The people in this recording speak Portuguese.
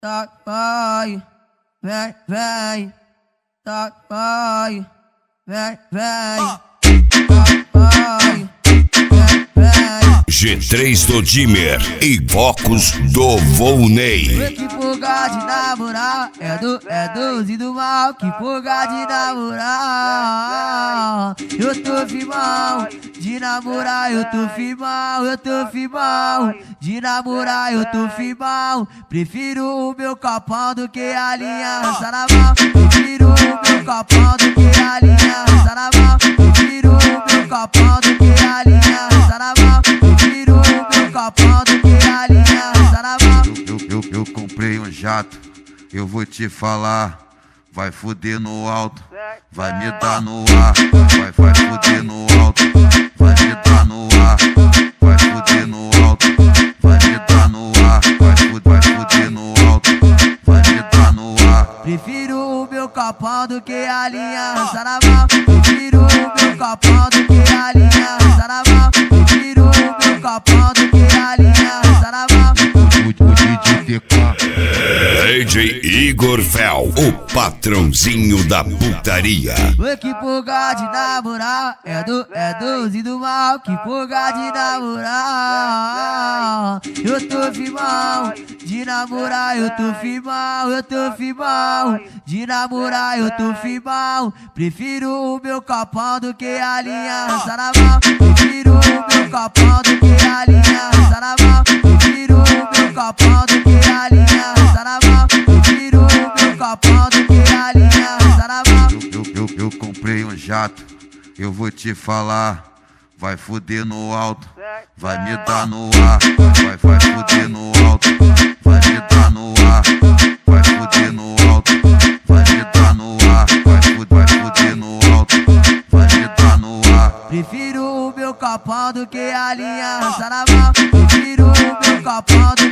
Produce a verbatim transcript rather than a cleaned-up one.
tá, vai, vem, vem, tá, vai, vem, vem, tá, vai, vem, vem. G três do Dimmer e Vocos do Volney. Que fuga de namorar, é do, é doze do mal. Que fuga de namorar, eu tô firmão. De namorar eu tô firmão, eu tô firmão. De namorar eu tô firmão. Prefiro o meu copão do que a linha roça na mão. Prefiro o meu copão do que a linha roça na mão. Prefiro o meu copão do que a linha roça na mão. Prefiro o meu copão do que a linha roça na mão. Eu, eu, eu comprei um jato, eu vou te falar. Vai fuder no alto, vai me dar no ar. Vai, vai fuder no alto, vai me dar no ar. Vai fuder no alto, vai me dar no ar. Vai fuder, vai fuder no alto, vai me dar no ar. Prefiro o meu copão do que a linha roça na mão. Prefiro o meu copão do que a linha roça na mão. Prefiro o meu copão do que a linha roça na mão. D J Igor Fel, o patrãozinho da putaria. Oi, que fuga de namorar, é do, é doze do mal. Que fuga de namorar, eu tô firmão. De namorar eu tô firmão, eu tô firmão. De namorar eu tô firmão. Prefiro o meu copão do que a linha roça na mão. Prefiro o meu copão do que a linha roça na mão. Prefiro o meu copão do que a linha roça na mão. Prefiro o meu copão do que a linha roça na mão. Eu, eu, eu comprei um jato, eu vou te falar. Vai fuder no alto, vai me dar no ar. Vai, vai fuder no alto, vai me dar no ar. Vai fuder no alto, vai me dar no ar. Vai fuder, vai fuder no alto, vai me dar no ar. Prefiro o meu copão do que a linha roça na mão. Prefiro o meu copão do